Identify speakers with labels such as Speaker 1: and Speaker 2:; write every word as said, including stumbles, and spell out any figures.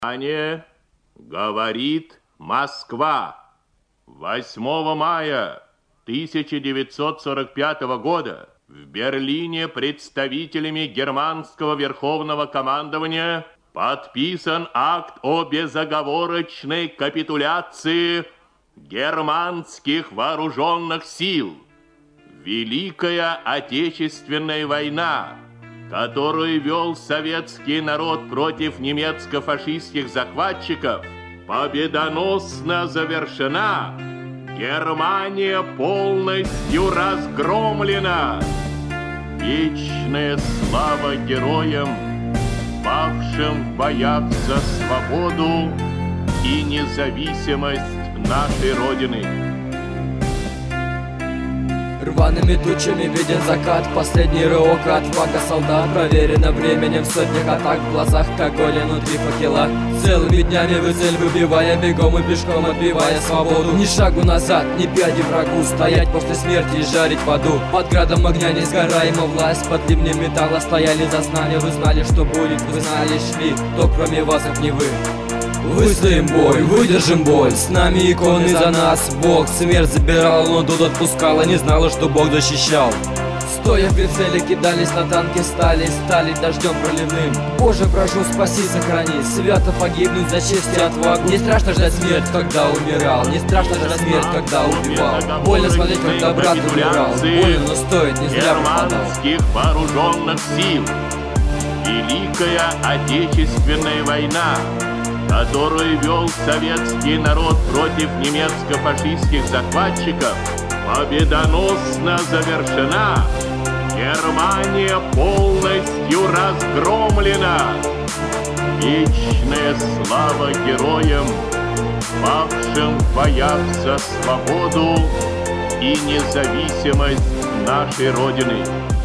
Speaker 1: Внимание! Говорит Москва. восьмого мая тысяча девятьсот сорок пятого года в Берлине представителями германского верховного командования подписан акт о безоговорочной капитуляции германских вооруженных сил. Великая Отечественная война, которую вел советский народ против немецко-фашистских захватчиков, победоносно завершена. Германия полностью разгромлена. Вечная слава героям, павшим в боях за свободу и независимость нашей Родины.
Speaker 2: Рваными тучами виден закат, последний рывок отвага солдат. Проверено временем в сотнях атак, в глазах огонь, внутри факела. Целыми днями вы цель выбивая, бегом и пешком отбивая свободу. Ни шагу назад, ни пяди врагу, стоять после смерти и жарить в аду. Под градом огня несгораема власть, под ливнем металла стояли за знания. Вы знали, что будет, вы знали, шли, кто кроме вас, это не вы. Выстоим бой, выдержим боль, с нами иконы, за нас Бог. Смерть забирала, но тут отпускала, не знала, что Бог защищал. Стоя в прицеле, кидались на танки, стали, стали дождем проливным. Боже, прошу, спаси, сохрани, свято погибнуть за честь и отвагу. Не страшно ждать смерть, когда умирал, не страшно ждать смерть, когда убивал. Больно смотреть, когда брат умирал, больно, но стоит, не зря попадал.
Speaker 1: Германских вооруженных сил. Великая Отечественная война, которую вел советский народ против немецко-фашистских захватчиков, победоносно завершена. Германия полностью разгромлена. Вечная слава героям, павшим в боях за свободу и независимость нашей Родины.